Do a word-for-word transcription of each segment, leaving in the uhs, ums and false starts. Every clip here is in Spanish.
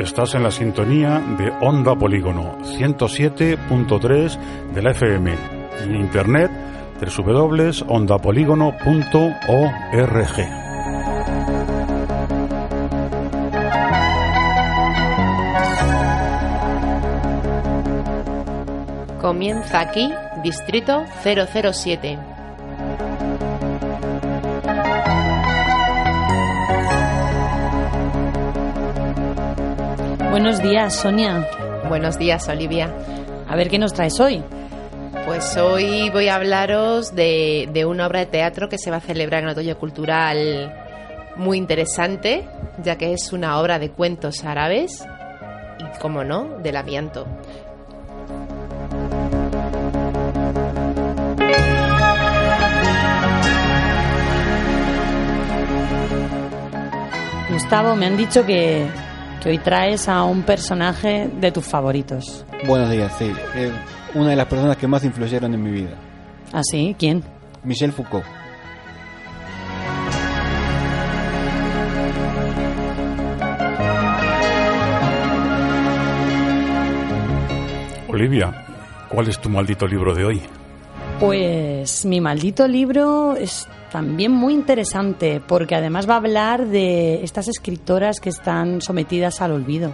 Estás en la sintonía de Onda Polígono ciento siete punto tres de la F M y en internet doble u doble u doble u punto onda polígono punto org. Comienza aquí Distrito cero cero siete. Buenos días, Sonia. Buenos días, Olivia. A ver, ¿qué nos traes hoy? Pues hoy voy a hablaros de, de una obra de teatro que se va a celebrar en el Otoño Cultural muy interesante, ya que es una obra de cuentos árabes y, como no, del amianto. Gustavo, me han dicho que, que hoy traes a un personaje de tus favoritos. Buenos días, sí. Es una de las personas que más influyeron en mi vida. ¿Ah, sí? ¿Quién? Michel Foucault. Olivia, ¿cuál es tu maldito libro de hoy? Pues mi maldito libro es también muy interesante, porque además va a hablar de estas escritoras que están sometidas al olvido.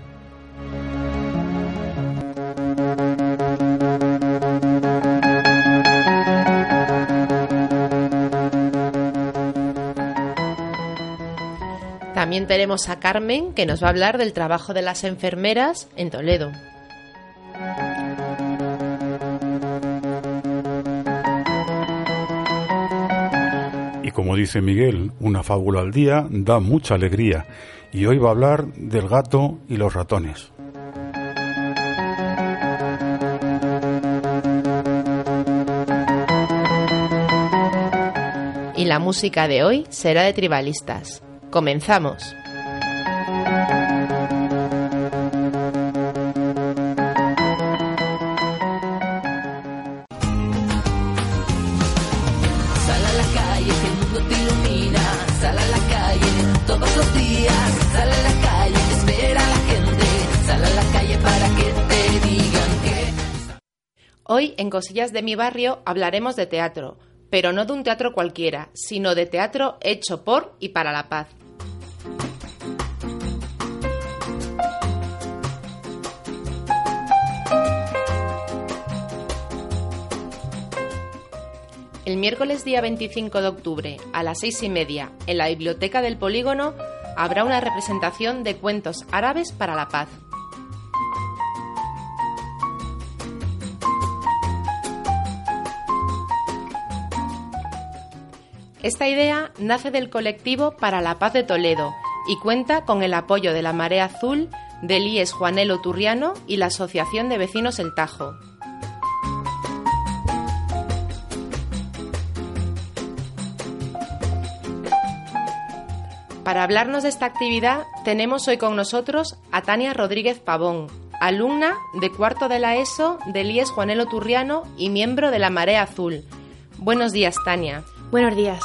También tenemos a Carmen, que nos va a hablar del trabajo de las enfermeras en Toledo. Como dice Miguel, una fábula al día da mucha alegría, y hoy va a hablar del gato y los ratones. Y la música de hoy será de Tribalistas. ¡Comenzamos! Hoy, en Cosillas de mi barrio, hablaremos de teatro, pero no de un teatro cualquiera, sino de teatro hecho por y para la paz. El miércoles día veinticinco de octubre, a las seis y media, en la Biblioteca del Polígono, habrá una representación de cuentos árabes para la paz. Esta idea nace del colectivo Para la Paz de Toledo y cuenta con el apoyo de la Marea Azul, del I E S Juanelo Turriano y la Asociación de Vecinos El Tajo. Para hablarnos de esta actividad tenemos hoy con nosotros a Tania Rodríguez Pavón, alumna de cuarto de la ESO del I E S Juanelo Turriano y miembro de la Marea Azul. Buenos días, Tania. Buenos días.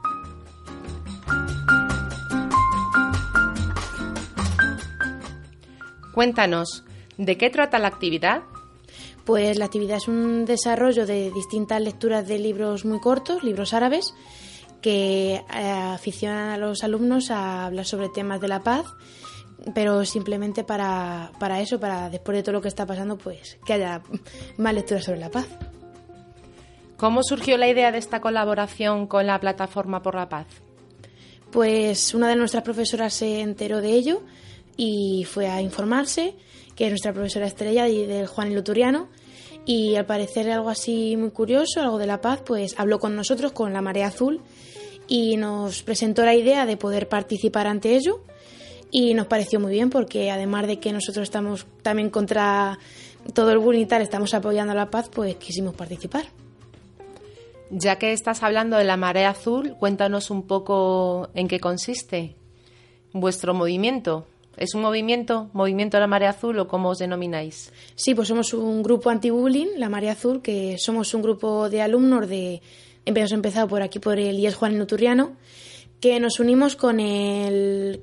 Cuéntanos, ¿de qué trata la actividad? Pues la actividad es un desarrollo de distintas lecturas de libros muy cortos, libros árabes, que eh, aficionan a los alumnos a hablar sobre temas de la paz, pero simplemente para, para eso, para después de todo lo que está pasando, pues que haya más lecturas sobre la paz. ¿Cómo surgió la idea de esta colaboración con la Plataforma por la Paz? Pues una de nuestras profesoras se enteró de ello y fue a informarse, que es nuestra profesora estrella y del Juanelo Turriano, y al parecer algo así muy curioso, algo de la paz, pues habló con nosotros, con la Marea Azul, y nos presentó la idea de poder participar ante ello, y nos pareció muy bien porque además de que nosotros estamos también contra todo el bullying y tal, estamos apoyando a la paz, pues quisimos participar. Ya que estás hablando de la Marea Azul, cuéntanos un poco en qué consiste vuestro movimiento. ¿Es un movimiento, movimiento de la Marea Azul o cómo os denomináis? Sí, pues somos un grupo anti-bullying, la Marea Azul, que somos un grupo de alumnos de... Hemos empezado por aquí, por el I E S Juanelo Turriano, que nos unimos con el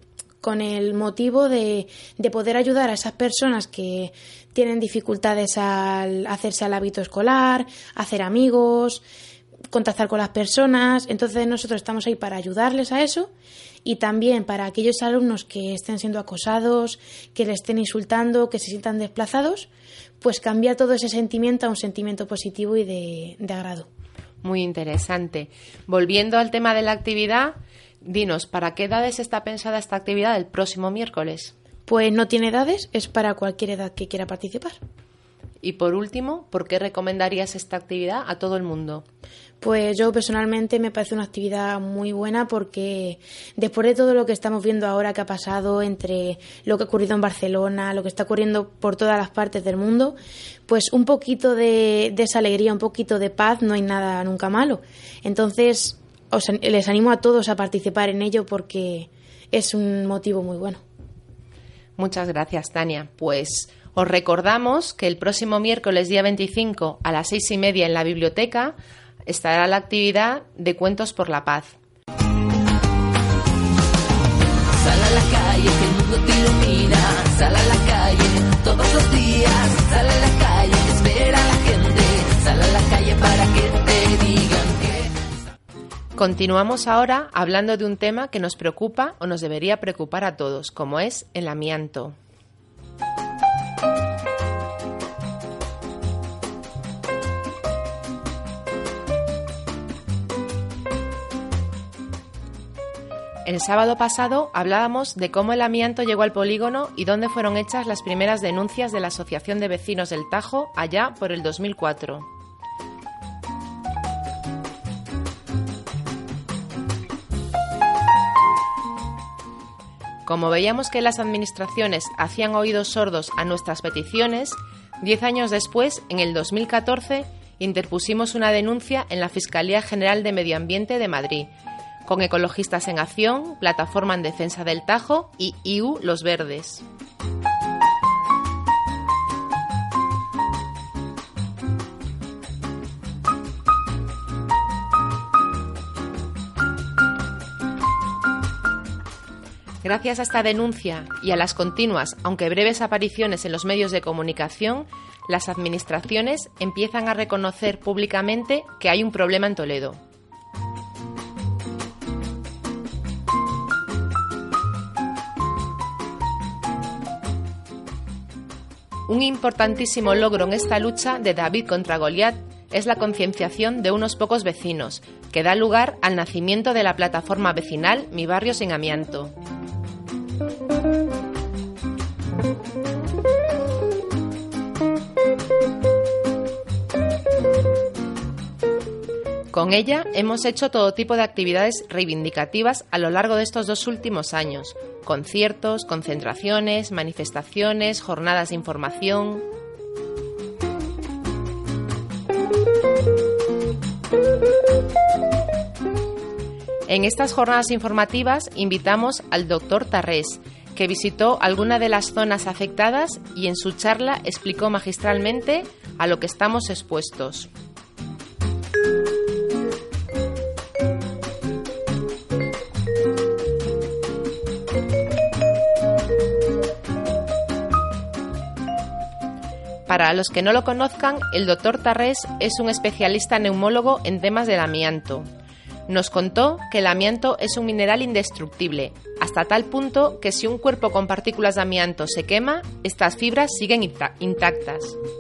con el motivo de, de poder ayudar a esas personas que tienen dificultades al hacerse al hábito escolar, hacer amigos, contactar con las personas. Entonces nosotros estamos ahí para ayudarles a eso y también para aquellos alumnos que estén siendo acosados, que le estén insultando, que se sientan desplazados, pues cambiar todo ese sentimiento a un sentimiento positivo y de, de agrado. Muy interesante. Volviendo al tema de la actividad, dinos, ¿para qué edades está pensada esta actividad el próximo miércoles? Pues no tiene edades, es para cualquier edad que quiera participar. Y por último, ¿por qué recomendarías esta actividad a todo el mundo? Pues yo personalmente me parece una actividad muy buena porque después de todo lo que estamos viendo ahora que ha pasado entre lo que ha ocurrido en Barcelona, lo que está ocurriendo por todas las partes del mundo, pues un poquito de, de esa alegría, un poquito de paz, no hay nada nunca malo. Entonces os, les animo a todos a participar en ello porque es un motivo muy bueno. Muchas gracias, Tania. Pues os recordamos que el próximo miércoles día veinticinco a las seis y media en la biblioteca estará la actividad de Cuentos por la Paz. Sal a la calle, que el mundo te ilumina. Sal a la calle todos los días. Sal a la calle, espera a la gente. Sal a la calle para que te digan que... Continuamos ahora hablando de un tema que nos preocupa o nos debería preocupar a todos, como es el amianto. El sábado pasado hablábamos de cómo el amianto llegó al polígono y dónde fueron hechas las primeras denuncias de la Asociación de Vecinos del Tajo allá por el dos mil cuatro. Como veíamos que las administraciones hacían oídos sordos a nuestras peticiones, diez años después, en el dos mil catorce, interpusimos una denuncia en la Fiscalía General de Medio Ambiente de Madrid, con Ecologistas en Acción, Plataforma en Defensa del Tajo y I U Los Verdes. Gracias a esta denuncia y a las continuas, aunque breves apariciones en los medios de comunicación, las administraciones empiezan a reconocer públicamente que hay un problema en Toledo. Un importantísimo logro en esta lucha de David contra Goliat es la concienciación de unos pocos vecinos, que da lugar al nacimiento de la plataforma vecinal Mi Barrio Sin Amianto. Con ella hemos hecho todo tipo de actividades reivindicativas a lo largo de estos dos últimos años: conciertos, concentraciones, manifestaciones, jornadas de información. En estas jornadas informativas invitamos al doctor Tarrés, que visitó alguna de las zonas afectadas y en su charla explicó magistralmente a lo que estamos expuestos. Para los que no lo conozcan, el doctor Tarrés es un especialista neumólogo en temas del amianto. Nos contó que el amianto es un mineral indestructible, hasta tal punto que si un cuerpo con partículas de amianto se quema, estas fibras siguen intactas.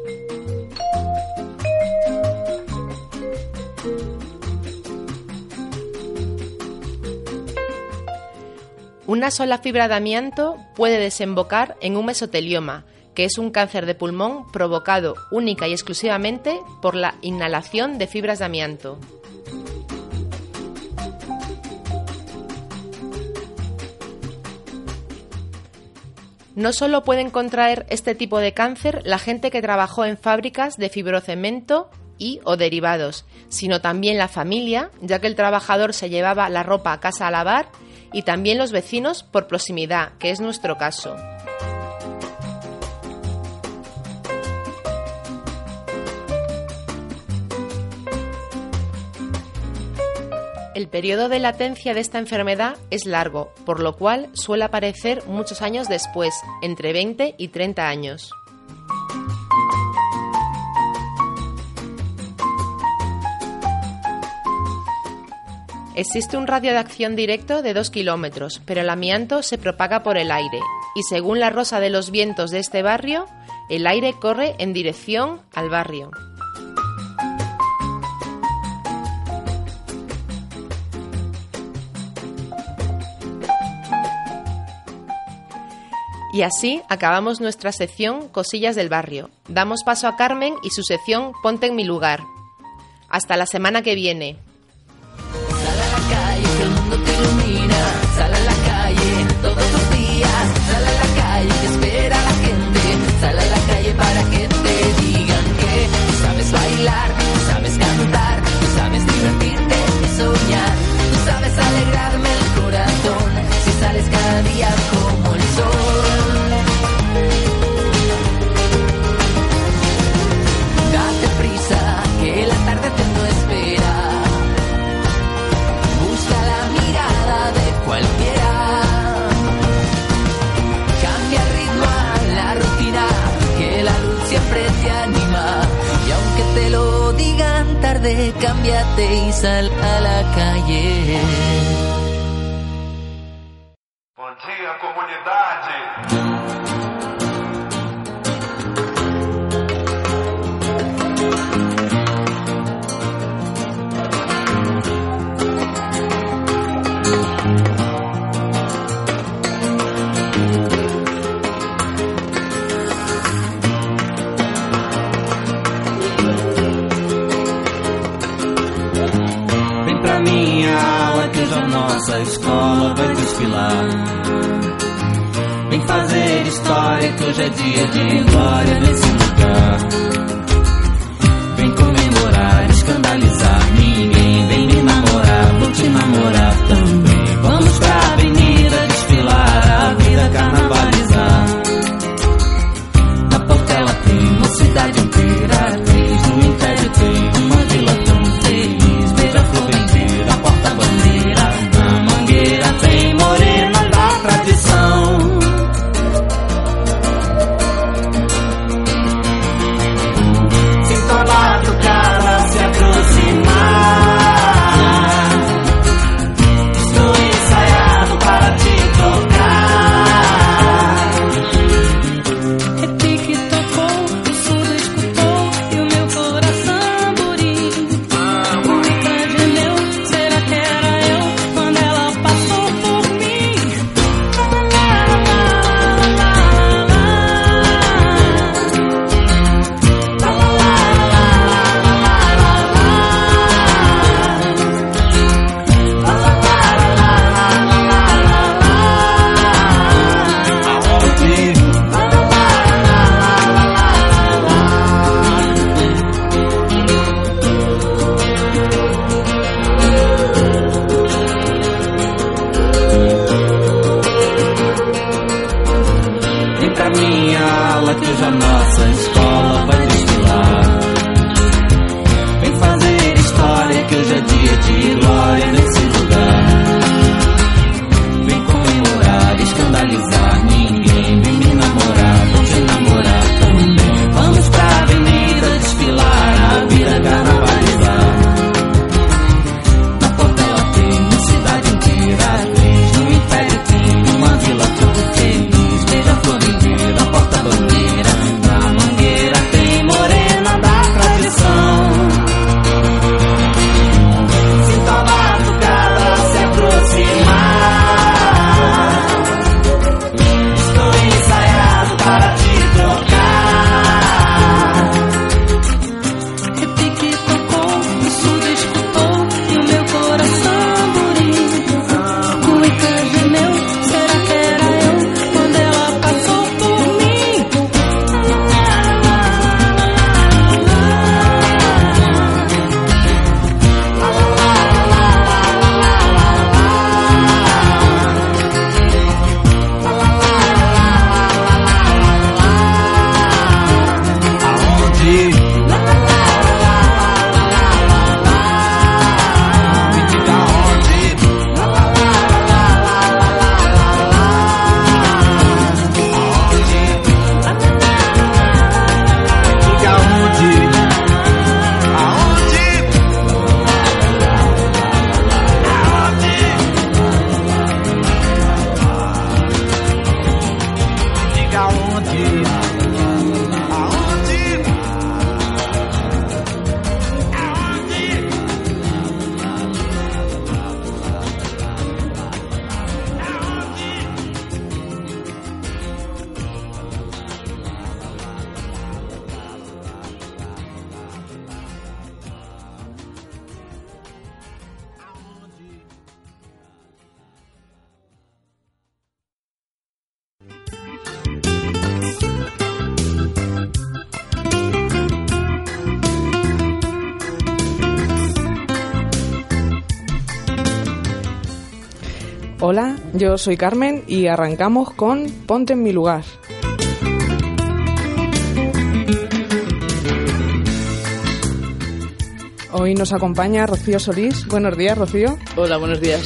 Una sola fibra de amianto puede desembocar en un mesotelioma, que es un cáncer de pulmón provocado única y exclusivamente por la inhalación de fibras de amianto. No solo pueden contraer este tipo de cáncer la gente que trabajó en fábricas de fibrocemento y o derivados, sino también la familia, ya que el trabajador se llevaba la ropa a casa a lavar, y también los vecinos por proximidad, que es nuestro caso. El periodo de latencia de esta enfermedad es largo, por lo cual suele aparecer muchos años después, entre veinte y treinta años. Existe un radio de acción directo de dos kilómetros, pero el amianto se propaga por el aire y según la rosa de los vientos de este barrio, el aire corre en dirección al barrio. Y así acabamos nuestra sección Cosillas del Barrio. Damos paso a Carmen y su sección Ponte en mi lugar. Hasta la semana que viene. Sal a la calle, que el mundo te ilumina. Sal a la calle todos los días. Sal a la calle, que espera a la gente. Sal a la calle para que te digan que tú sabes bailar, tú sabes cantar, tú sabes divertirte y soñar. Tú sabes alegrarme el corazón si sales cada día como el sol. Date prisa, que la tarde te no espera. Busca la mirada de cualquiera. Cambia el ritmo a la rutina, que la luz siempre te anima. Y aunque te lo digan tarde, cámbiate y sal a la calle. Bom dia, comunidade. Vem pra minha aula que hoje a nossa escola vai desfilar. Vem fazer história que hoje é dia de glória nesse lugar. Vem comemorar, escandalizar ninguém. Vem me namorar, vou te namorar também. Vamos pra avenida desfilar, a vida carnavalizar. Na Portela tem uma cidade inteira atriz. No Império tem uma vila tão feliz. Beija-flor vendeira, porta-bandeira. Na Mangueira tem morena da tradição. Hola, yo soy Carmen y arrancamos con Ponte en mi lugar. Hoy nos acompaña Rocío Solís. Buenos días, Rocío. Hola, buenos días.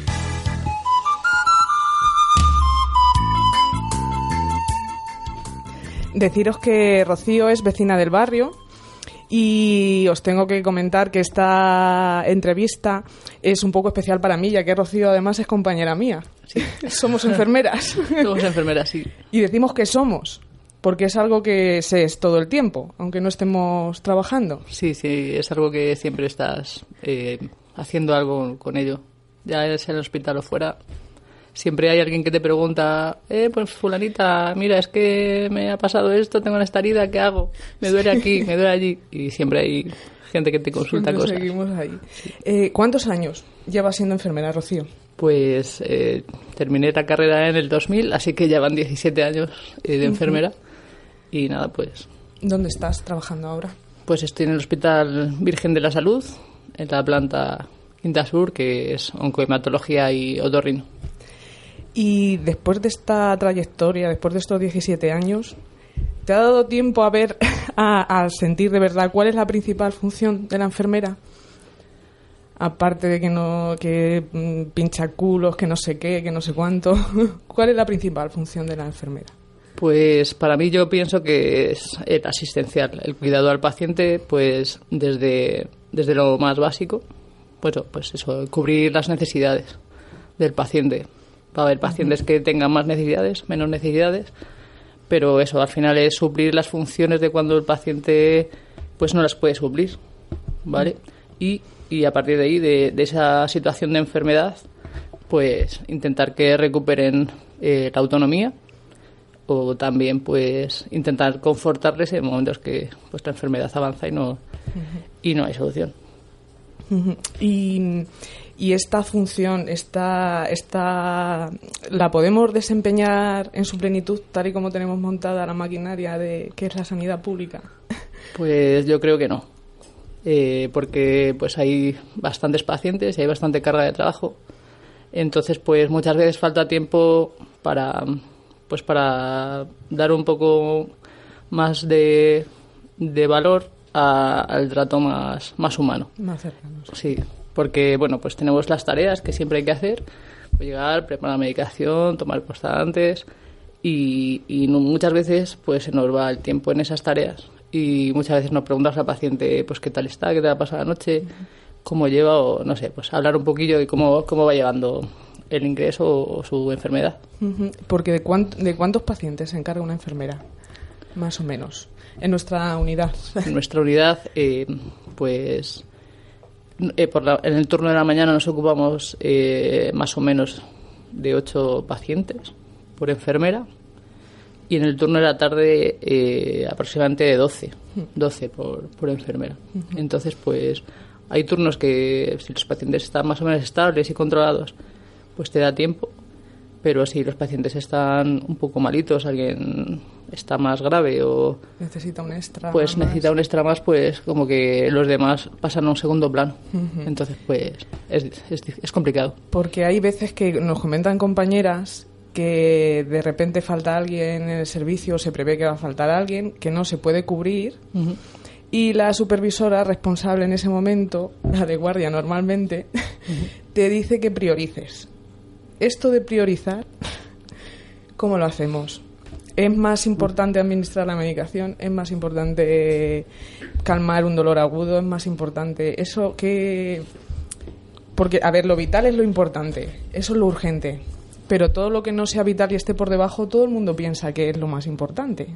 Deciros que Rocío es vecina del barrio y os tengo que comentar que esta entrevista es un poco especial para mí, ya que Rocío además es compañera mía. Sí. Somos enfermeras. Somos enfermeras, sí. Y decimos que somos, porque es algo que se es todo el tiempo, aunque no estemos trabajando. Sí, sí, es algo que siempre estás eh, haciendo algo con ello. Ya sea en el hospital o fuera, siempre hay alguien que te pregunta, eh, pues fulanita, mira, es que me ha pasado esto, tengo esta herida, ¿qué hago? Me duele aquí, me duele allí. Y siempre hay gente que te consulta siempre cosas. Seguimos ahí. Eh, ¿Cuántos años llevas siendo enfermera, Rocío? Pues eh, terminé la carrera en el dos mil, así que ya van diecisiete años eh, de enfermera. Uh-huh. Y nada, pues... ¿Dónde estás trabajando ahora? Pues estoy en el Hospital Virgen de la Salud, en la planta Quinta Sur, que es oncohematología y otorrino. Y después de esta trayectoria, después de estos diecisiete años, ¿te ha dado tiempo a ver, a, a sentir de verdad cuál es la principal función de la enfermera? Aparte de que no que mm, pincha culos, que no sé qué, que no sé cuánto. ¿Cuál es la principal función de la enfermera? Pues para mí yo pienso que es el asistencial, el cuidado al paciente, pues desde, desde lo más básico, pues, pues eso, cubrir las necesidades del paciente. Va a haber pacientes que tengan más necesidades, menos necesidades, pero eso al final es suplir las funciones de cuando el paciente pues no las puede suplir, ¿vale? Y, y a partir de ahí, de, de esa situación de enfermedad, pues intentar que recuperen eh, la autonomía o también pues intentar confortarles en momentos que pues la enfermedad avanza y no, uh-huh. y no hay solución. Uh-huh. Y... ¿Y esta función, esta, esta, la podemos desempeñar en su plenitud tal y como tenemos montada la maquinaria de que es la sanidad pública? Pues yo creo que no, eh, porque pues hay bastantes pacientes y hay bastante carga de trabajo. Entonces pues muchas veces falta tiempo para, pues para dar un poco más de, de valor a, al trato más, más humano. Más cercano. Sí. Porque, bueno, pues tenemos las tareas que siempre hay que hacer, pues llegar, preparar la medicación, tomar constantes y, y no, muchas veces pues se nos va el tiempo en esas tareas y muchas veces nos preguntamos al paciente pues qué tal está, qué te ha pasado la noche, cómo lleva o no sé, pues hablar un poquillo de cómo, cómo va llevando el ingreso o, o su enfermedad. Porque ¿de, cuánto, ¿de cuántos pacientes se encarga una enfermera? Más o menos, en nuestra unidad. En nuestra unidad, eh, pues... Eh, por la, en el turno de la mañana nos ocupamos eh, más o menos de ocho pacientes por enfermera y en el turno de la tarde eh, aproximadamente de doce, doce por, por enfermera. Uh-huh. Entonces, pues hay turnos que si los pacientes están más o menos estables y controlados, pues te da tiempo, pero si los pacientes están un poco malitos, alguien está más grave o necesita un extra pues más. necesita un extra más, pues como que los demás pasan a un segundo plano. Uh-huh. Entonces pues es, es, es complicado. Porque hay veces que nos comentan compañeras que de repente falta alguien en el servicio, se prevé que va a faltar alguien, que no se puede cubrir, uh-huh. y la supervisora responsable en ese momento, la de guardia normalmente, uh-huh. te dice que priorices. Esto de priorizar, ¿cómo lo hacemos? ¿Es más importante administrar la medicación? ¿Es más importante calmar un dolor agudo? ¿Es más importante eso que...? Porque, a ver, lo vital es lo importante, eso es lo urgente, pero todo lo que no sea vital y esté por debajo, todo el mundo piensa que es lo más importante.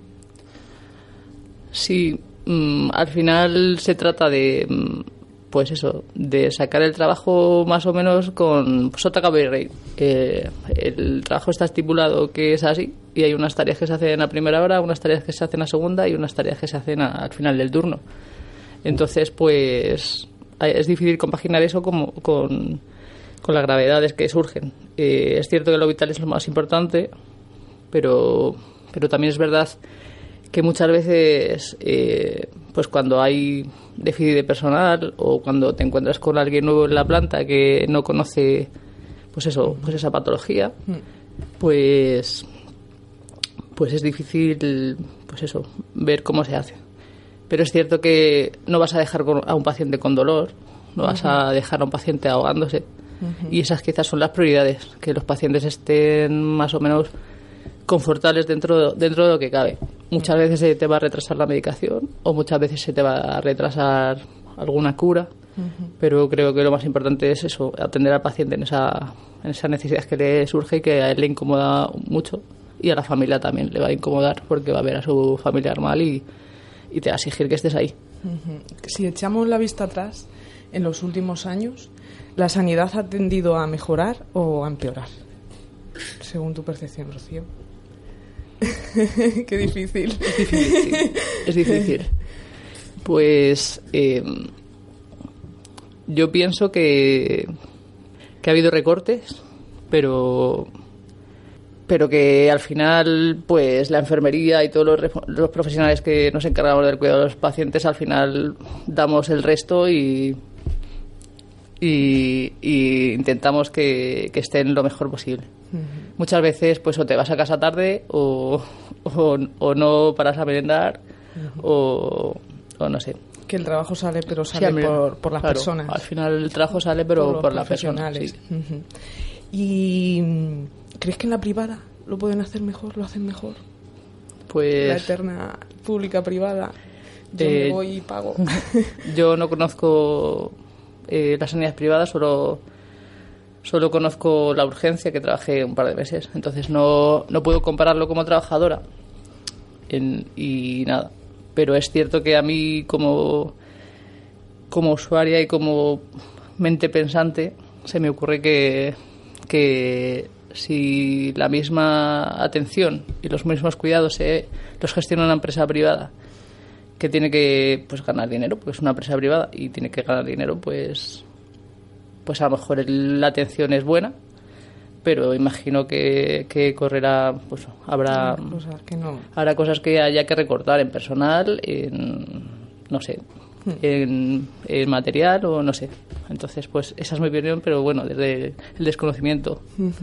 Sí, mmm, al final se trata de... Mmm, pues eso, de sacar el trabajo más o menos con sota, cabe y rey. Eh, el trabajo está estipulado que es así y hay unas tareas que se hacen a primera hora, unas tareas que se hacen a segunda y unas tareas que se hacen a, al final del turno. Entonces, pues es difícil compaginar eso como, con, con las gravedades que surgen. Eh, es cierto que lo vital es lo más importante, pero, pero también es verdad que muchas veces, eh, pues cuando hay déficit de personal o cuando te encuentras con alguien nuevo en la planta que no conoce pues eso, pues esa patología, pues pues es difícil, pues eso, ver cómo se hace. Pero es cierto que no vas a dejar a un paciente con dolor, no vas a dejar a un paciente ahogándose. Uh-huh. Y esas quizás son las prioridades, que los pacientes estén más o menos confortables dentro, dentro de lo que cabe. Muchas veces se te va a retrasar la medicación o muchas veces se te va a retrasar alguna cura, uh-huh. pero creo que lo más importante es eso, atender al paciente en esa, en esa necesidad que le surge y que a él le incomoda mucho, y a la familia también le va a incomodar porque va a ver a su familiar mal y, y te va a exigir que estés ahí. Uh-huh. Si echamos la vista atrás, en los últimos años, ¿la sanidad ha tendido a mejorar o a empeorar? Según tu percepción, Rocío. Qué difícil. Es difícil, sí. Es difícil. Pues eh, yo pienso que, que ha habido recortes, pero pero que al final pues la enfermería y todos los, los profesionales que nos encargamos del cuidado de los pacientes al final damos el resto y y, y intentamos que, que estén lo mejor posible. Uh-huh. Muchas veces pues o te vas a casa tarde o, o, o no paras a merendar, uh-huh. o, o no sé. Que el trabajo sale, pero sale sí, por, por las claro, personas. Al final el trabajo sale, pero por, por las personas. Sí. Uh-huh. ¿Y crees que en la privada lo pueden hacer mejor, lo hacen mejor? Pues la eterna pública-privada. Yo eh, me voy y pago. Yo no conozco eh, las sanidades privadas, solo, solo conozco la urgencia, que trabajé un par de meses. Entonces no, no puedo compararlo como trabajadora. En, y nada. Pero es cierto que a mí como, como usuaria y como mente pensante se me ocurre que, que si la misma atención y los mismos cuidados se, los gestiona una empresa privada que tiene que pues ganar dinero, porque es una empresa privada y tiene que ganar dinero, pues pues a lo mejor el, la atención es buena, pero imagino que, que correrá, pues habrá cosas que no. habrá cosas que haya que recortar en personal, en no sé, hmm. en, en material o no sé. Entonces, pues esa es mi opinión, pero bueno, desde el desconocimiento.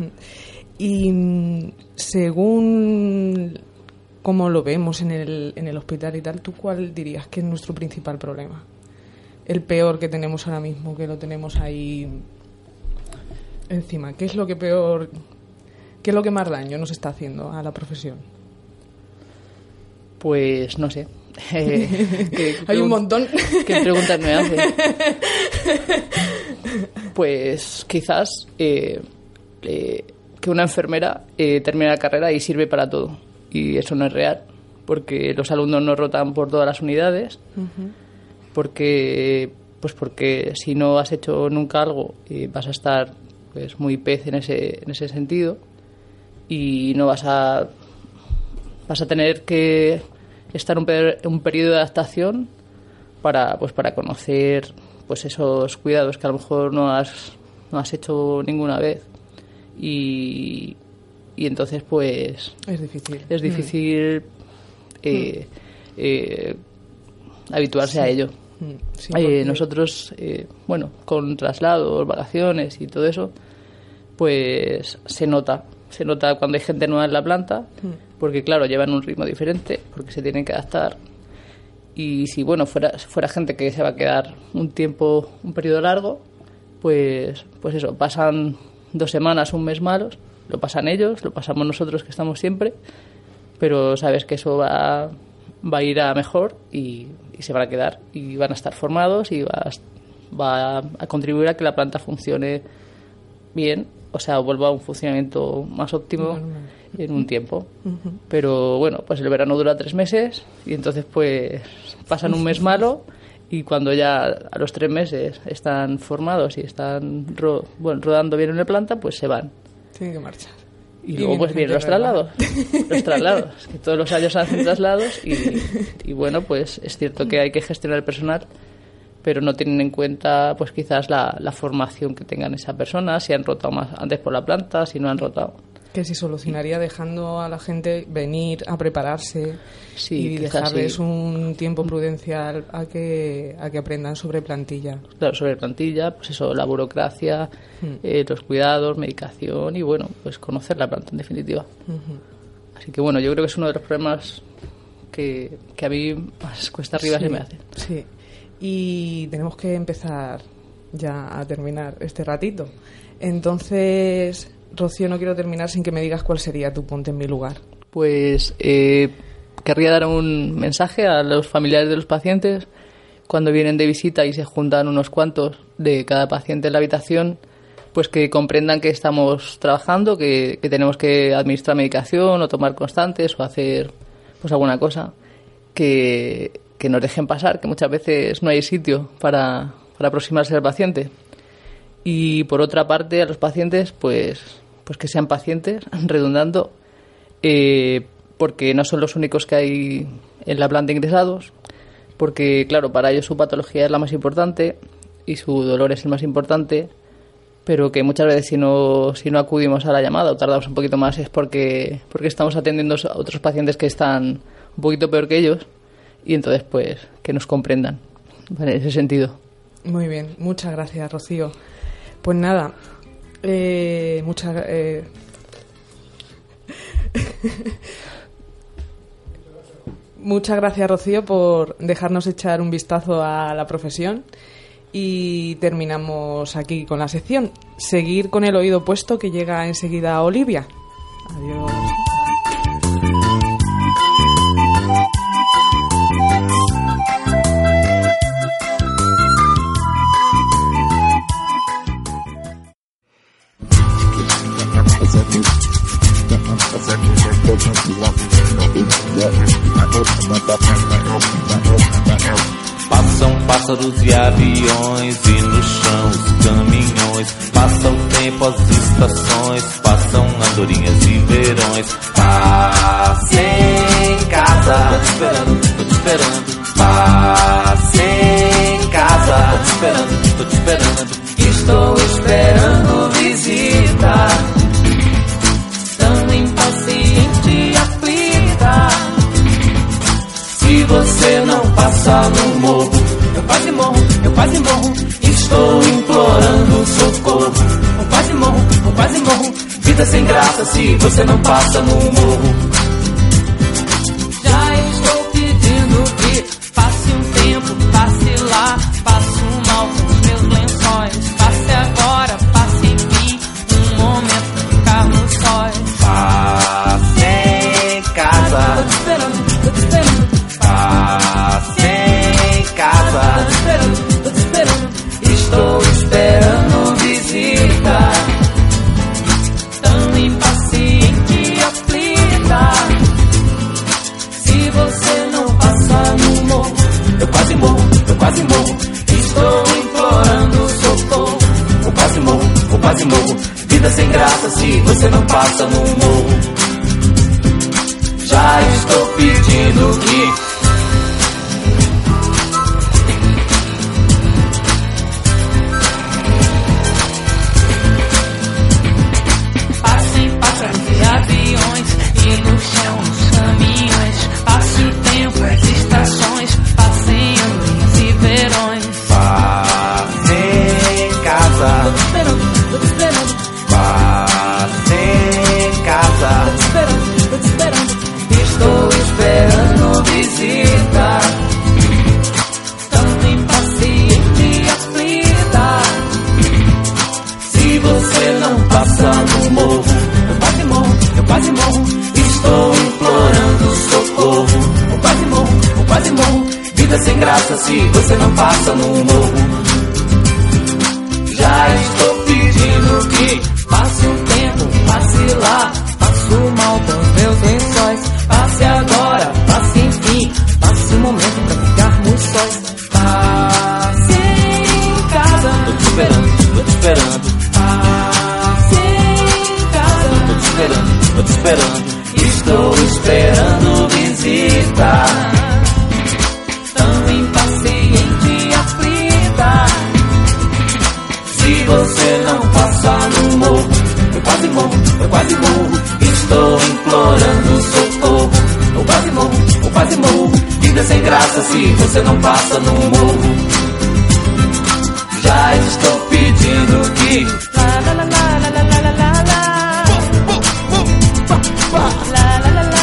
Y según cómo lo vemos en el, en el hospital y tal, ¿tú cuál dirías que es nuestro principal problema? El peor que tenemos ahora mismo, que lo tenemos ahí encima. ¿Qué es lo que peor, qué es lo que más daño nos está haciendo a la profesión? Pues no sé. Eh, ¿qué, Hay un montón. ¿Qué preguntas me hace? Pues quizás eh, eh, que una enfermera eh, termine la carrera y sirve para todo. Y eso no es real, porque los alumnos no rotan por todas las unidades, uh-huh. porque pues porque si no has hecho nunca algo eh, vas a estar pues muy pez en ese en ese sentido y no vas a vas a tener que estar un, per, un periodo de adaptación para pues para conocer pues esos cuidados que a lo mejor no has no has hecho ninguna vez y y entonces pues es difícil es difícil mm. eh, eh, habituarse sí. a ello. Sí, eh, nosotros eh, bueno, con traslados, vacaciones y todo eso, pues se nota se nota cuando hay gente nueva en la planta, porque claro, llevan un ritmo diferente, porque se tienen que adaptar. Y si bueno fuera fuera gente que se va a quedar un tiempo, un periodo largo, pues pues eso, pasan dos semanas, un mes malos, lo pasan ellos, lo pasamos nosotros que estamos siempre, pero sabes que eso va va a ir a mejor y, y se van a quedar y van a estar formados y va a, va a contribuir a que la planta funcione bien, o sea, vuelva a un funcionamiento más óptimo no, no, no. en un tiempo. Uh-huh. Pero bueno, pues el verano dura tres meses y entonces pues pasan un mes malo y cuando ya a los tres meses están formados y están ro, bueno, rodando bien en la planta, pues se van. Tienen que marchar. Y, y luego pues vienen los traslados, los traslados, que todos los años hacen traslados y, y bueno, pues es cierto que hay que gestionar el personal, pero no tienen en cuenta pues quizás la, la formación que tengan esa persona, si han rotado más antes por la planta, si no han rotado. Que que se solucionaría dejando a la gente venir a prepararse sí, y dejarles sí. un tiempo prudencial a que a que aprendan sobre plantilla. Claro, sobre plantilla, pues eso, la burocracia, hmm. eh, los cuidados, medicación y bueno, pues conocer la planta en definitiva. Uh-huh. Así que bueno, yo creo que es uno de los problemas que, que a mí más cuesta arriba sí, se me hace. Sí, y tenemos que empezar ya a terminar este ratito. Entonces, Rocío, no quiero terminar sin que me digas cuál sería tu ponte en mi lugar. Pues eh, querría dar un mensaje a los familiares de los pacientes cuando vienen de visita y se juntan unos cuantos de cada paciente en la habitación, pues que comprendan que estamos trabajando, que, que tenemos que administrar medicación o tomar constantes o hacer pues alguna cosa, que, que nos dejen pasar, que muchas veces no hay sitio para, para aproximarse al paciente. Y por otra parte, a los pacientes, pues, pues que sean pacientes, redundando, eh, porque no son los únicos que hay en la planta ingresados, porque, claro, para ellos su patología es la más importante y su dolor es el más importante, pero que muchas veces si no, si no acudimos a la llamada o tardamos un poquito más es porque, porque estamos atendiendo a otros pacientes que están un poquito peor que ellos y entonces, pues, que nos comprendan, ¿vale? En ese sentido. Muy bien, muchas gracias, Rocío. Pues nada, eh, muchas eh... muchas gracias, Rocío, por dejarnos echar un vistazo a la profesión y terminamos aquí con la sección. Seguir con el oído puesto que llega enseguida Olivia. Adiós. Passam pássaros e aviões e no chão os caminhões. Passa o tempo, as estações, passam andorinhas e verões. Passe em casa, tô te esperando, tô te esperando. Passe em casa, tô te esperando, tô te esperando. Estou esperando visita, tão impaciente e aflita. Se você não passa no morro, eu quase morro, eu quase morro. Estou implorando socorro. Eu quase morro, eu quase morro. Vida sem graça se você não passa no morro. Já estou pedindo que passe um tempo, passe lá. Passo mal com os meus lençóis. Passe agora, passe em mim. Um momento pra ficar no sóis. Passe em casa, tô te esperando, tô te esperando. Passe em casa, tô te esperando, tô te esperando. Estou esperando visita, tão impaciente e aflita. Se você não passa no morro, eu quase morro, eu quase morro. Estou implorando socorro. Eu quase morro, eu quase morro. Vida sem graça se você não passa no morro. Já estou pedindo que aviões e no chão os caminhões. Passe o tempo, as estações, passem andorinhas e verões. Passe em casa, tô te esperando, tô te esperando. Passe em casa, tô te esperando, tô te esperando. Estou esperando visita, tão impaciente e aflita. Se você não passa no morro, eu quase morro, estou implorando socorro. Eu quase morro, eu quase morro. Vida sem graça se você não passa no morro. Já estou pedindo que passe um tempo, passe lá. Passo mal com os meus lençóis. Passe agora, passe enfim. Passe um momento pra ficar nos sóis. Passe em casa, tô te esperando, tô te esperando. Tô te esperando, tô te esperando. Estou esperando visita, tão impaciente e aflita. Se você não passar no morro, eu quase morro, eu quase morro. implorando socorro. Eu quase morro, eu quase morro. Vida sem graça se você não passa no morro. Já estou pedindo que la la la la la la la la la la la la la la.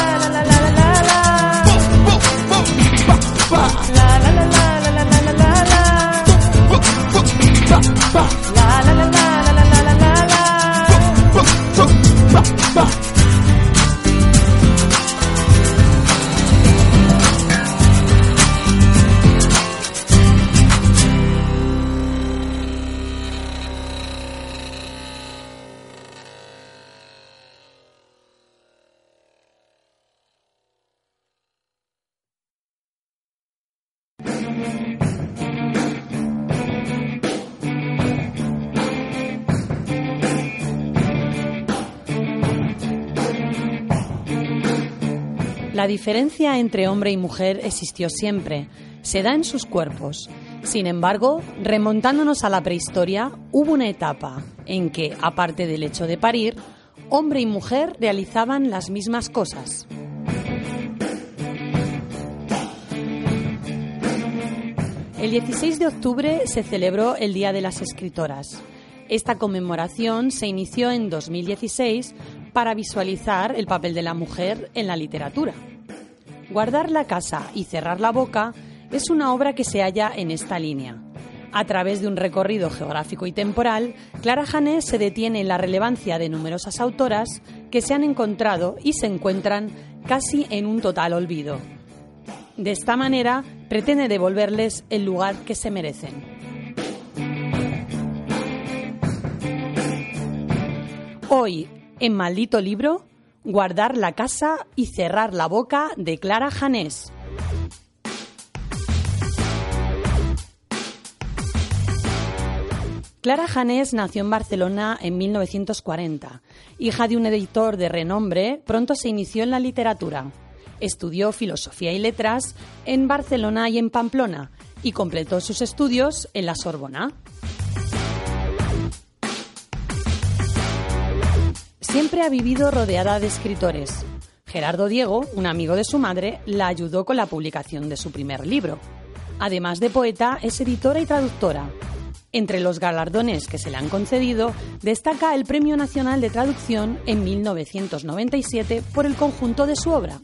La diferencia entre hombre y mujer existió siempre, se da en sus cuerpos. Sin embargo, remontándonos a la prehistoria, hubo una etapa en que, aparte del hecho de parir, hombre y mujer realizaban las mismas cosas. El dieciséis de octubre se celebró el Día de las Escritoras. Esta conmemoración se inició en dos mil dieciséis para visualizar el papel de la mujer en la literatura. Guardar la casa y cerrar la boca es una obra que se halla en esta línea. A través de un recorrido geográfico y temporal, Clara Janés se detiene en la relevancia de numerosas autoras que se han encontrado y se encuentran casi en un total olvido. De esta manera, pretende devolverles el lugar que se merecen. Hoy, en Maldito Libro, Guardar la casa y cerrar la boca de Clara Janés. Clara Janés nació en Barcelona en mil novecientos cuarenta. Hija de un editor de renombre, pronto se inició en la literatura. Estudió Filosofía y Letras en Barcelona y en Pamplona y completó sus estudios en la Sorbona. Siempre ha vivido rodeada de escritores. Gerardo Diego, un amigo de su madre, la ayudó con la publicación de su primer libro. Además de poeta, es editora y traductora. Entre los galardones que se le han concedido, destaca el Premio Nacional de Traducción en mil novecientos noventa y siete por el conjunto de su obra.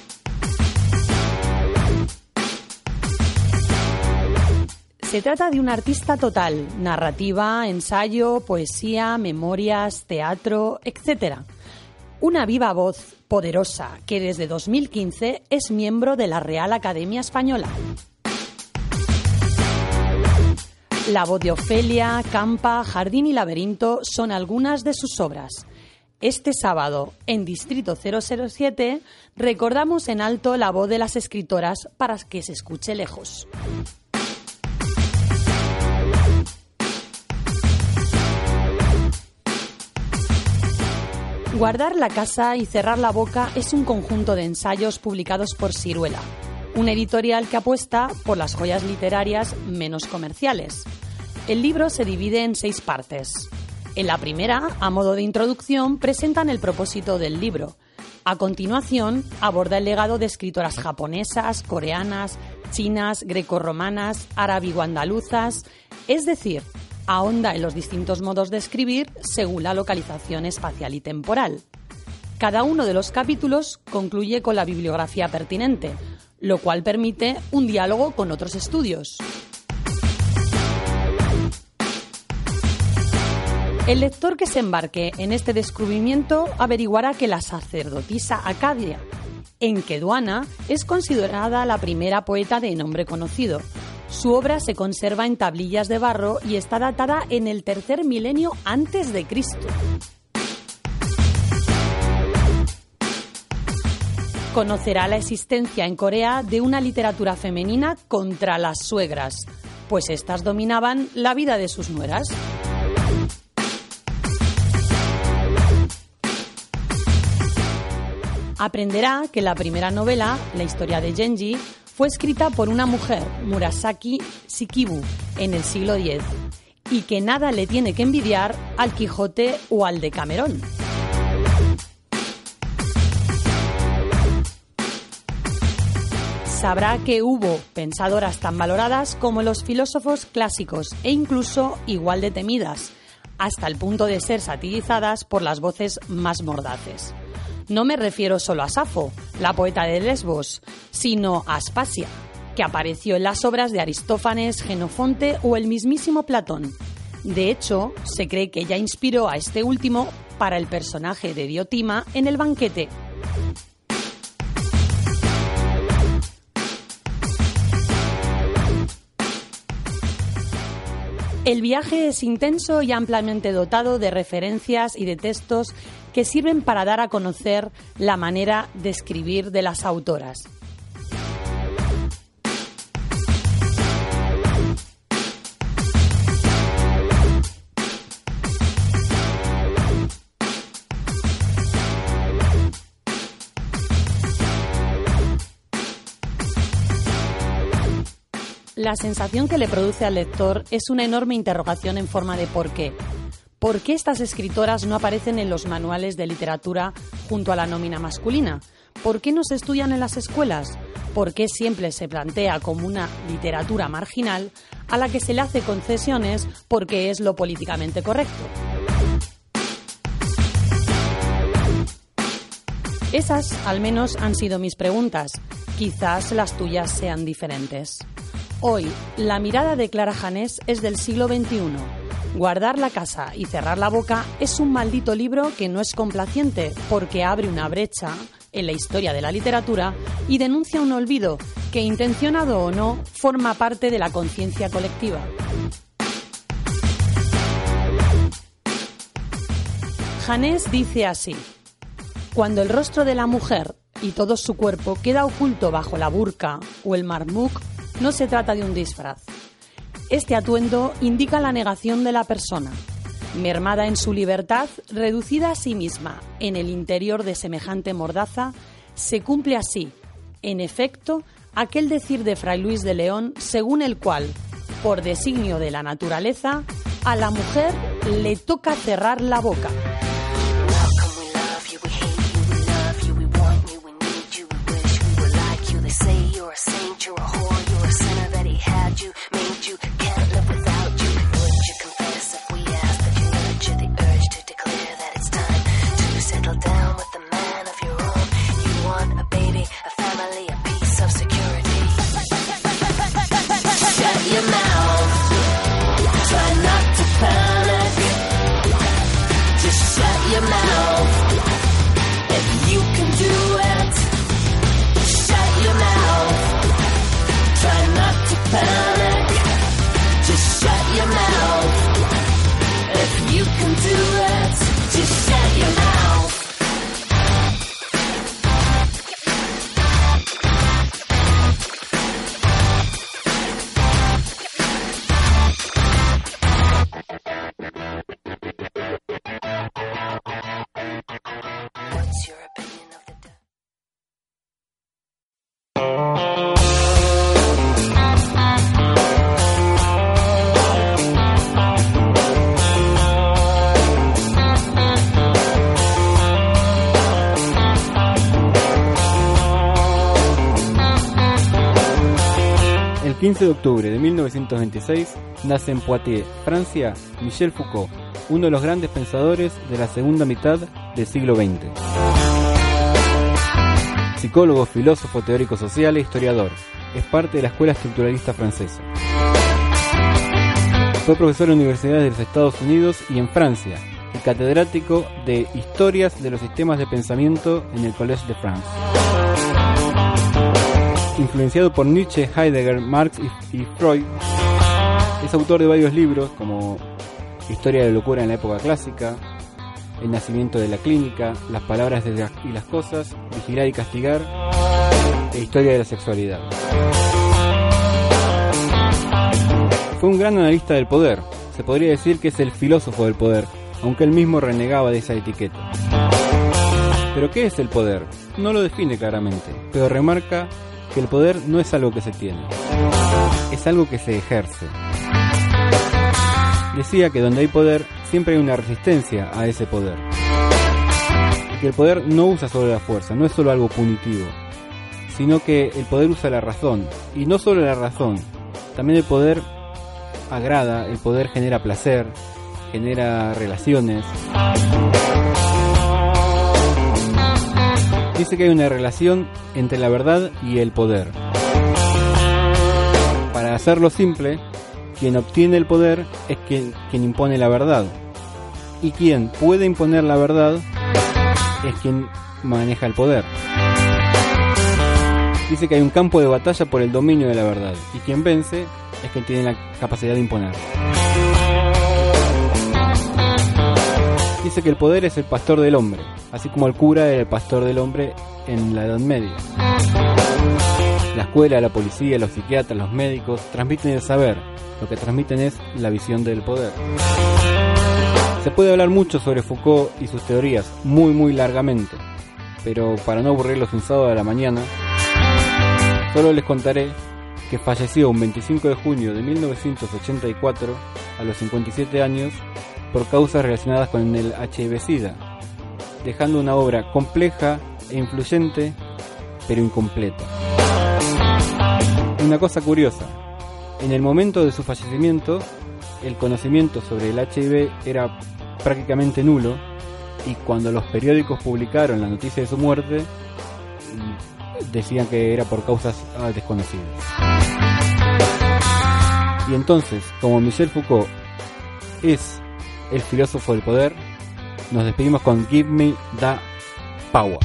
Se trata de un artista total, narrativa, ensayo, poesía, memorias, teatro, etcétera. Una viva voz poderosa que desde dos mil quince es miembro de la Real Academia Española. La voz de Ofelia, Campa, Jardín y Laberinto son algunas de sus obras. Este sábado, en Distrito cero cero siete, recordamos en alto la voz de las escritoras para que se escuche lejos. Guardar la casa y cerrar la boca es un conjunto de ensayos publicados por Siruela, un editorial que apuesta por las joyas literarias menos comerciales. El libro se divide en seis partes. En la primera, a modo de introducción, presentan el propósito del libro. A continuación, aborda el legado de escritoras japonesas, coreanas, chinas, grecorromanas, árabe-andaluzas, es decir, ahonda en los distintos modos de escribir según la localización espacial y temporal. Cada uno de los capítulos concluye con la bibliografía pertinente, lo cual permite un diálogo con otros estudios. El lector que se embarque en este descubrimiento averiguará que la sacerdotisa Acadia Enkeduana es considerada la primera poeta de nombre conocido. Su obra se conserva en tablillas de barro y está datada en el tercer milenio antes de Cristo. Conocerá la existencia en Corea de una literatura femenina contra las suegras, pues éstas dominaban la vida de sus nueras. Aprenderá que la primera novela, la historia de Genji, fue escrita por una mujer, Murasaki Shikibu, en el siglo diez, y que nada le tiene que envidiar al Quijote o al Decamerón. sabrá que hubo pensadoras tan valoradas como los filósofos clásicos e incluso igual de temidas, hasta el punto de ser satirizadas por las voces más mordaces. No me refiero solo a Safo, la poeta de Lesbos, sino a Aspasia, que apareció en las obras de Aristófanes, Jenofonte o el mismísimo Platón. De hecho, se cree que ella inspiró a este último para el personaje de Diotima en el banquete. El viaje es intenso y ampliamente dotado de referencias y de textos que sirven para dar a conocer la manera de escribir de las autoras. La sensación que le produce al lector es una enorme interrogación en forma de ¿por qué? ¿Por qué estas escritoras no aparecen en los manuales de literatura junto a la nómina masculina? ¿Por qué no se estudian en las escuelas? ¿Por qué siempre se plantea como una literatura marginal a la que se le hace concesiones porque es lo políticamente correcto? Esas, al menos, han sido mis preguntas. Quizás las tuyas sean diferentes. Hoy, la mirada de Clara Janés es del siglo veintiuno. Guardar la casa y cerrar la boca es un maldito libro que no es complaciente porque abre una brecha en la historia de la literatura y denuncia un olvido que, intencionado o no, forma parte de la conciencia colectiva. Janés dice así: cuando el rostro de la mujer y todo su cuerpo queda oculto bajo la burka o el marmuk, no se trata de un disfraz. Este atuendo indica la negación de la persona, mermada en su libertad, reducida a sí misma en el interior de semejante mordaza. Se cumple así, en efecto, aquel decir de Fray Luis de León, según el cual, por designio de la naturaleza, a la mujer le toca cerrar la boca. El quince de octubre de mil novecientos veintiséis nace en Poitiers, Francia, Michel Foucault, uno de los grandes pensadores de la segunda mitad del siglo veinte. Psicólogo, filósofo, teórico social e historiador, es parte de la escuela estructuralista francesa. Fue profesor en universidades de los Estados Unidos y en Francia, y catedrático de Historias de los Sistemas de Pensamiento en el Collège de France. Influenciado por Nietzsche, Heidegger, Marx y, y Freud, es autor de varios libros como Historia de la locura en la época clásica, El nacimiento de la clínica, Las palabras de las, y las cosas, Vigilar y castigar, e Historia de la sexualidad. Fue un gran analista del poder, se podría decir que es el filósofo del poder, aunque él mismo renegaba de esa etiqueta. ¿Pero qué es el poder? No lo define claramente, pero remarca que el poder no es algo que se tiene, es algo que se ejerce. Decía que donde hay poder, siempre hay una resistencia a ese poder. Que el poder no usa solo la fuerza, no es solo algo punitivo, sino que el poder usa la razón. Y no solo la razón, también el poder agrada, el poder genera placer, genera relaciones. Dice que hay una relación entre la verdad y el poder. Para hacerlo simple, quien obtiene el poder es quien, quien impone la verdad. Y quien puede imponer la verdad es quien maneja el poder. Dice que hay un campo de batalla por el dominio de la verdad, y quien vence es quien tiene la capacidad de imponer. Dice que el poder es el pastor del hombre, así como el cura era el pastor del hombre en la Edad Media. La escuela, la policía, los psiquiatras, los médicos transmiten el saber, lo que transmiten es la visión del poder. Se puede hablar mucho sobre Foucault y sus teorías, muy muy largamente, pero para no aburrirlos un sábado de la mañana, solo les contaré que falleció un veinticinco de junio de mil novecientos ochenta y cuatro a los cincuenta y siete años por causas relacionadas con el H I V-Sida, dejando una obra compleja e influyente, pero incompleta. Una cosa curiosa, en el momento de su fallecimiento, el conocimiento sobre el H I V era prácticamente nulo, y cuando los periódicos publicaron la noticia de su muerte, decían que era por causas desconocidas. Y entonces, como Michel Foucault es el filósofo del poder, nos despedimos con Give Me the Power.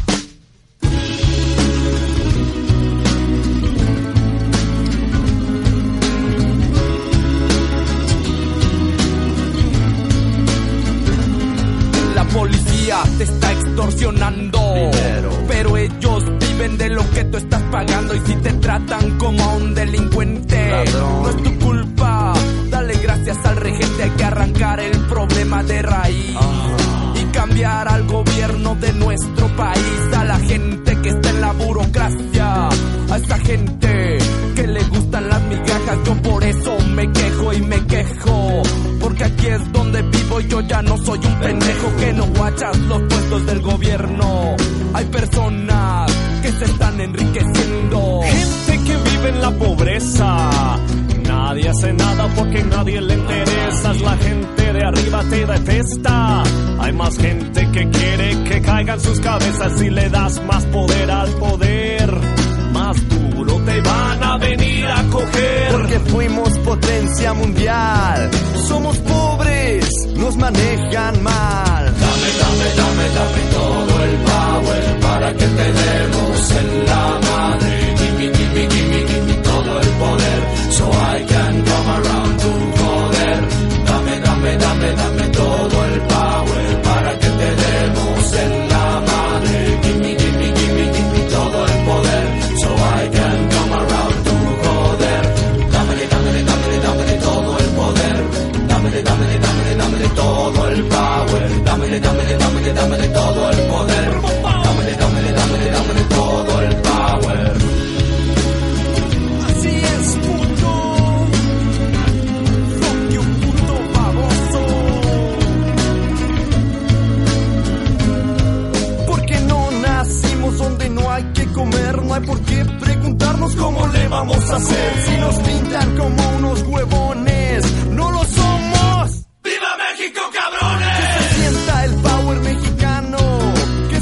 La policía te está extorsionando dinero, pero ellos viven de lo que tú estás pagando. Y si te tratan como a un delincuente, ladrón, no es tu culpa. Dale gracias al regente, hay que arrancar el problema de raíz, uh-huh, y cambiar al gobierno de nuestro país. A la gente que está en la burocracia, a esa gente que le gustan las migajas. Yo por eso me quejo y me quejo, porque aquí es donde vivo y yo ya no soy un pendejo que no guachas los puestos del gobierno. Hay personas que se están enriqueciendo, gente que vive en la pobreza. Nadie hace nada porque nadie le interesa. La gente de arriba te detesta. Hay más gente que quiere que caigan sus cabezas. Si le das más poder al poder, más duro te van a venir a coger. Porque fuimos potencia mundial, somos pobres, nos manejan mal. Dame, dame, dame, dame todo el power para que te demos en la madre. Gimme, gimme, gimme, gimme todo el poder, so I can come around to poder. Dame, dame, dame, dame todo el power para que te demos en la madre. Gimme, gimme, gimme, gimme todo el poder, so I can come around to poder. Dame, dame, dame, dame todo el poder. Dame, dame, dame, dame todo el power. Dame, dame, dame, dame todo el poder. Dame, dame, dame, dame todo el power. Así es, puto. Fuck you, puto baboso. Porque no nacimos donde no hay que comer. No hay por qué preguntarnos cómo le vamos a hacer. Si nos pintan como unos huevones, no lo somos. ¡Viva México, cabrones! Que se sienta el power mexicano,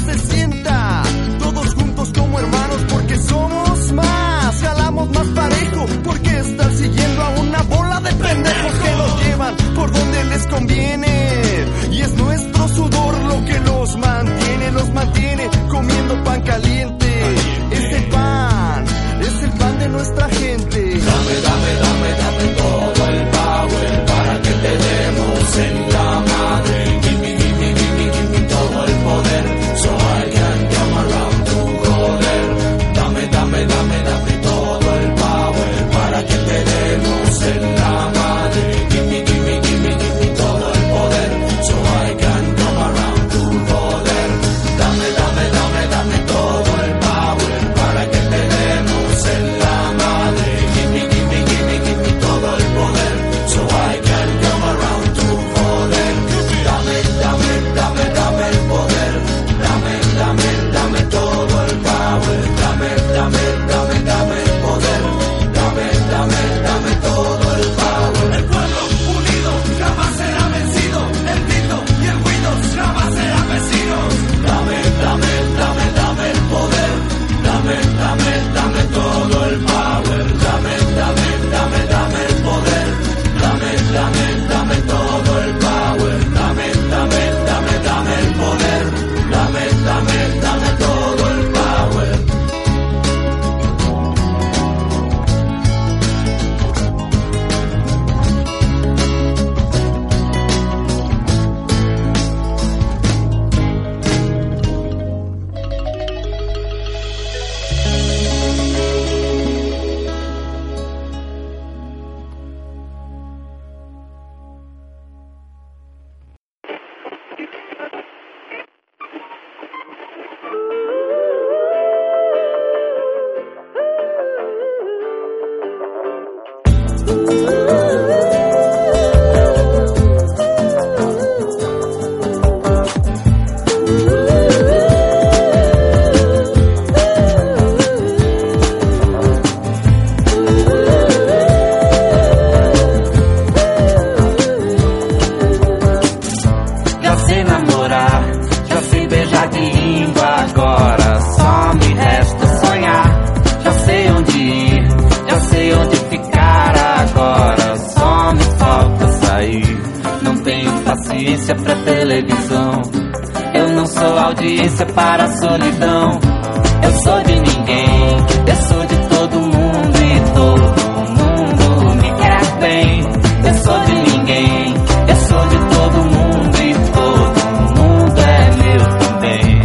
paciência pra televisão. Eu não sou audiência para a solidão. Eu sou de ninguém, eu sou de todo mundo e todo mundo me quer bem. Eu sou de ninguém, eu sou de todo mundo e todo mundo é meu também.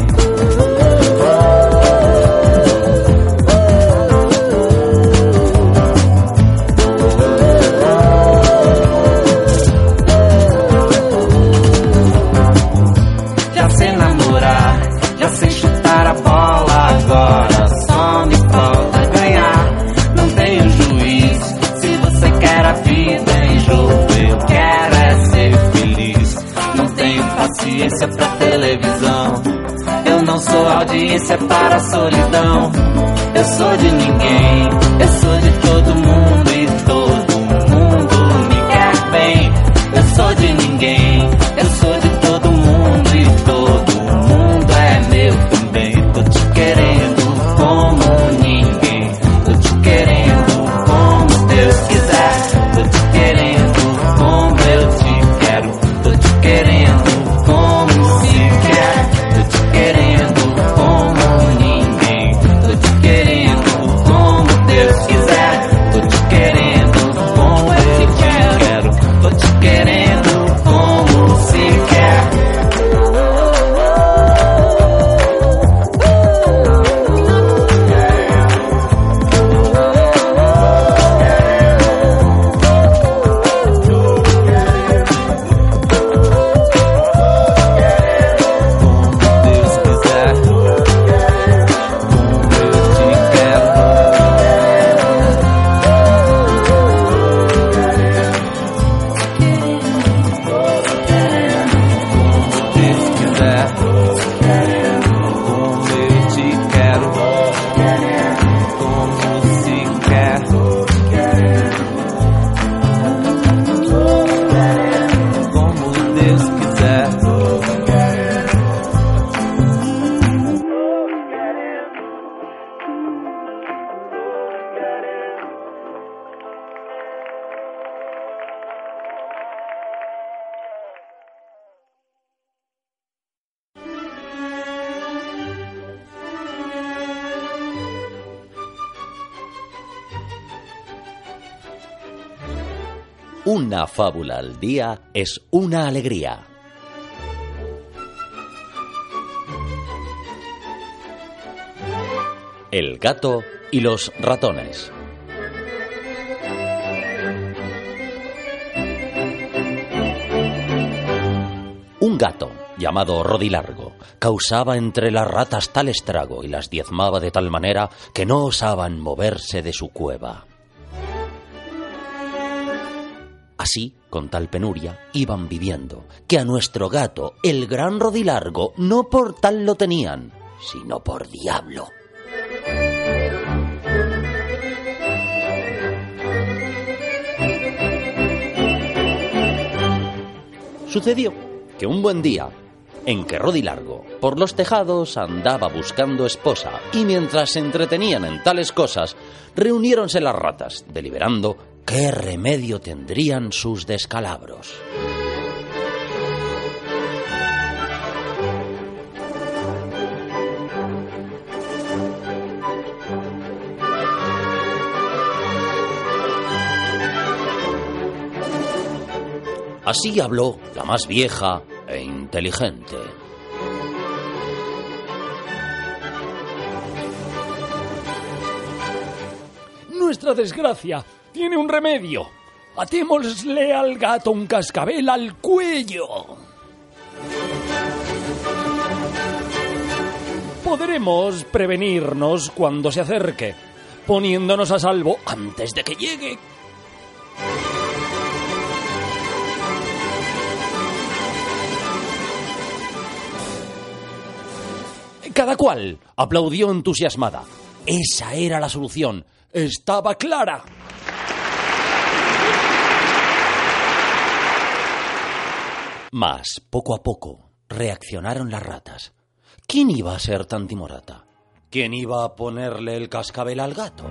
Já sei namorar, já sei chutar a bola, agora só me falta ganhar. Não tenho juiz, se você quer a vida em jogo, eu quero é ser feliz. Não tenho paciência pra televisão, eu não sou audiência para a solidão. Eu sou de ninguém, eu sou de todo mundo e todo mundo me quer bem. Eu sou de ninguém, eu sou de todo mundo e todo mundo é meu também. Tô te querendo como ninguém, tô te querendo como Deus quiser. Tô te querendo como eu te quero, tô te querendo como se quer. Tô te querendo como ninguém, tô te querendo como Deus quiser. Tô te querendo como eu te quero, tô te querendo como se quer. Una fábula al día es una alegría. El gato y los ratones. Un gato, llamado Rodilargo, causaba entre las ratas tal estrago y las diezmaba de tal manera que no osaban moverse de su cueva. Así, con tal penuria, iban viviendo, que a nuestro gato, el gran Rodilargo, no por tal lo tenían, sino por diablo. Sucedió que un buen día, en que Rodilargo por los tejados andaba buscando esposa, y mientras se entretenían en tales cosas, reuniéronse las ratas, deliberando qué remedio tendrían sus descalabros. Así habló la más vieja e inteligente. Nuestra desgracia tiene un remedio. Atémosle al gato un cascabel al cuello. Podremos prevenirnos cuando se acerque, poniéndonos a salvo antes de que llegue. Cada cual aplaudió entusiasmada. Esa era la solución. Estaba clara. Mas, poco a poco, reaccionaron las ratas. ¿Quién iba a ser tan timorata? ¿Quién iba a ponerle el cascabel al gato?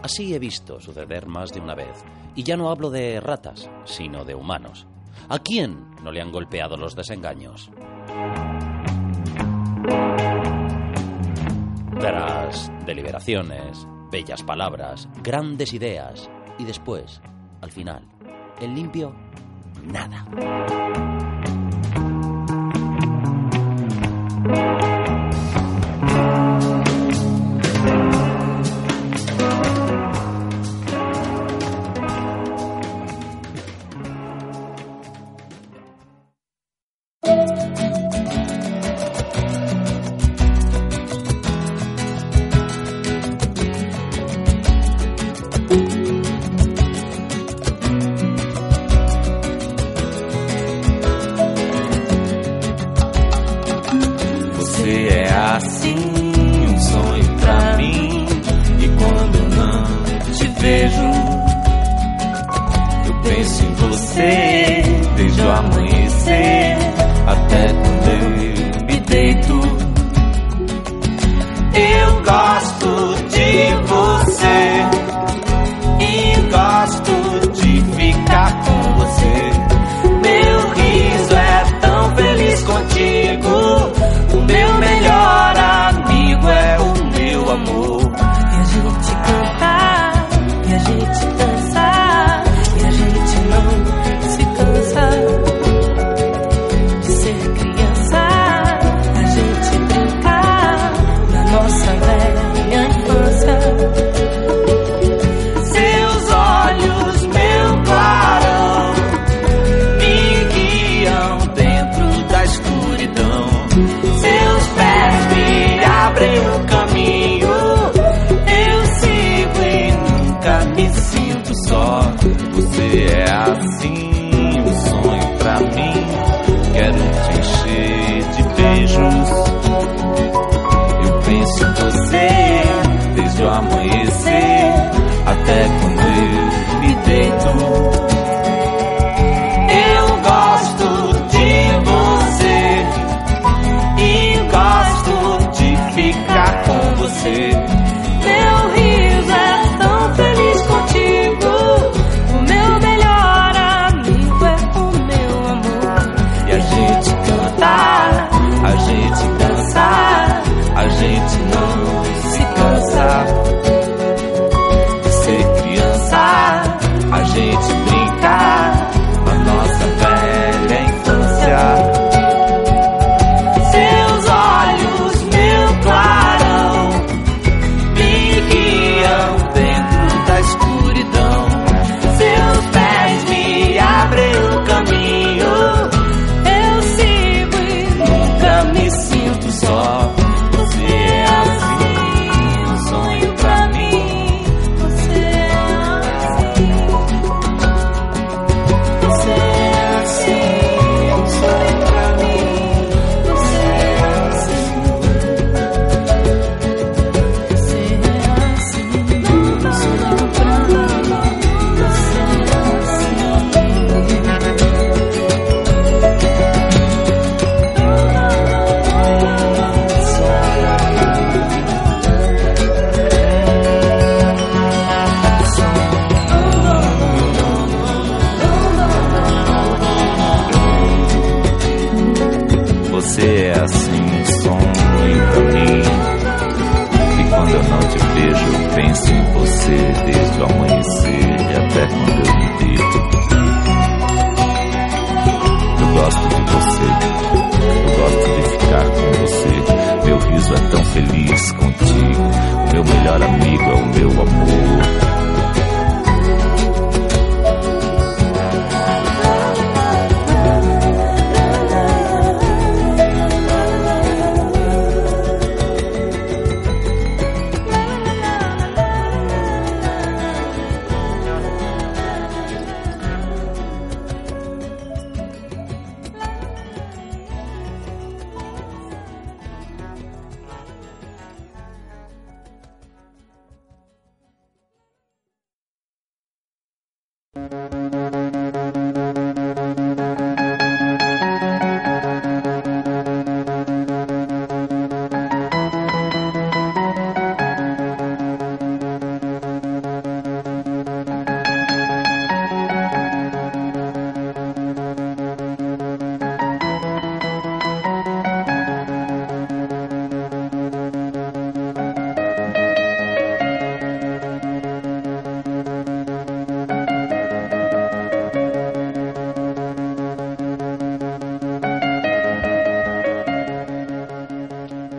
Así he visto suceder más de una vez. Y ya no hablo de ratas, sino de humanos. ¿A quién no le han golpeado los desengaños? Tras deliberaciones, bellas palabras, grandes ideas y después, al final, el limpio, nada.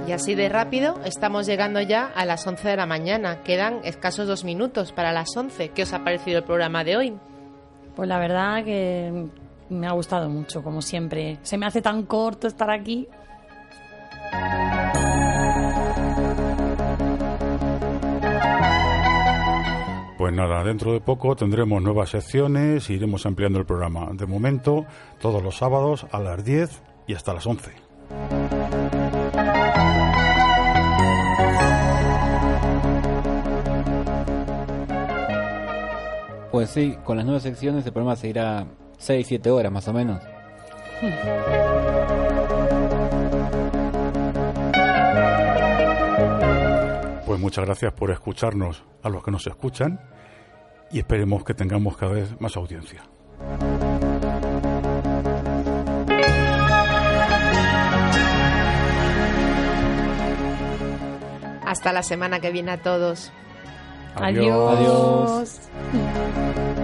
Y así de rápido estamos llegando ya a las once de la mañana. Quedan escasos dos minutos para las once. ¿Qué os ha parecido el programa de hoy? Pues la verdad que me ha gustado mucho, como siempre. Se me hace tan corto estar aquí. Pues nada, dentro de poco tendremos nuevas secciones e iremos ampliando el programa. De momento, todos los sábados a las diez y hasta las once. Pues sí, con las nuevas secciones el programa seguirá seis siete horas más o menos. Pues muchas gracias por escucharnos a los que nos escuchan y esperemos que tengamos cada vez más audiencia. Hasta la semana que viene a todos. Adiós. Adiós.